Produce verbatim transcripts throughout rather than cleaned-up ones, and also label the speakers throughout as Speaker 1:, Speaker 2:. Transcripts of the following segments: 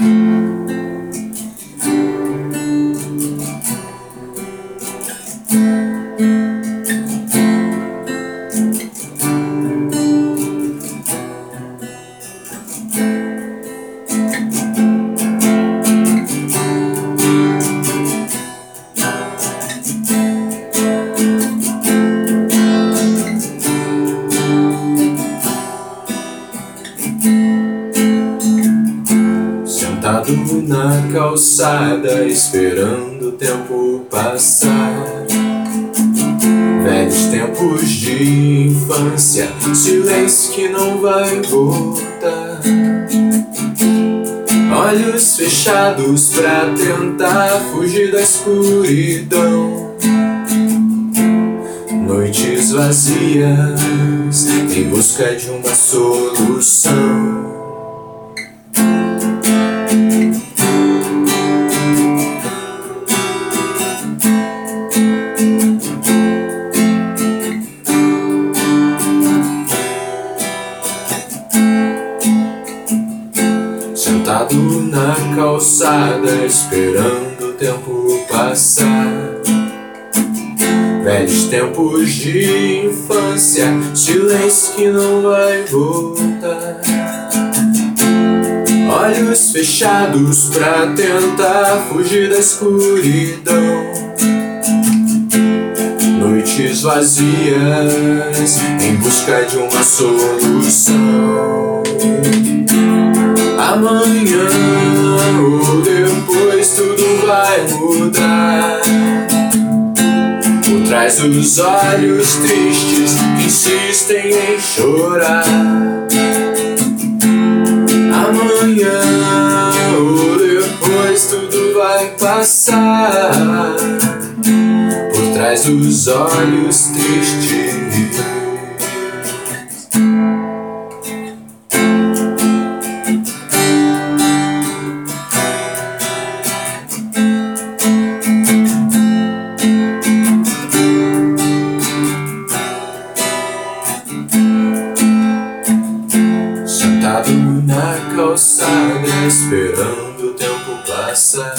Speaker 1: Sentado na calçada, esperando o tempo passar. Velhos tempos de infância, silêncio que não vai voltar. Olhos fechados pra tentar fugir da escuridão. Noites vazias em busca de uma solução. Sentado na calçada, esperando o tempo passar. Velhos tempos de infância, silêncio que não vai voltar. Olhos fechados pra tentar fugir da escuridão. Noites vazias em busca de uma solução. Amanhã ou depois tudo vai mudar. Por trás dos olhos tristes que insistem em chorar. Amanhã ou depois tudo vai passar. Por trás dos olhos tristes. Sentado na calçada, esperando o tempo passar.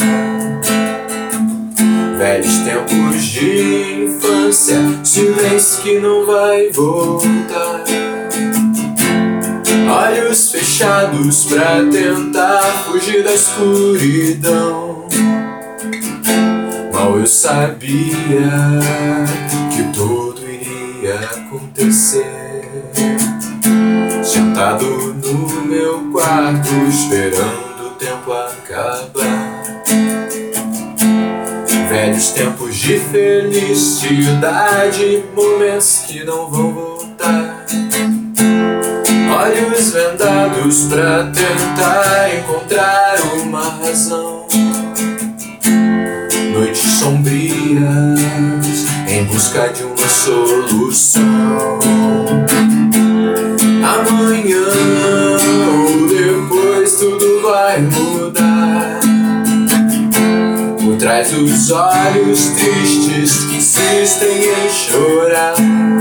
Speaker 1: Velhos tempos de infância, silêncio que não vai voltar. Olhos fechados pra tentar fugir da escuridão. Mal eu sabia que tudo iria acontecer. Sentado no meu quarto, esperando o tempo acabar. Velhos tempos de felicidade, momentos que não vão voltar. Olhos vendados pra tentar encontrar uma razão. Noites sombrias em busca de uma solução. Amanhã ou depois tudo vai mudar. Por trás dos olhos tristes que insistem em chorar.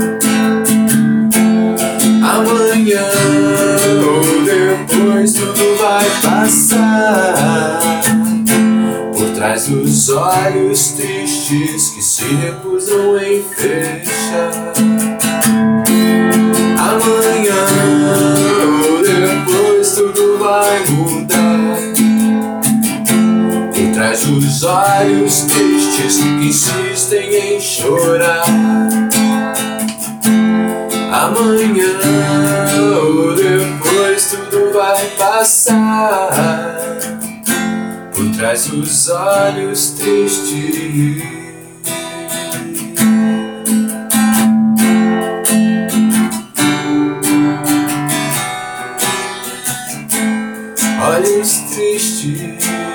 Speaker 1: Amanhã ou depois tudo vai passar. Por trás dos olhos tristes que se recusam em fechar. Amanhã ou depois tudo vai mudar. Por trás dos olhos tristes que insistem em chorar. Amanhã ou depois tudo vai passar. Por trás dos olhos tristes. Olhos tristes.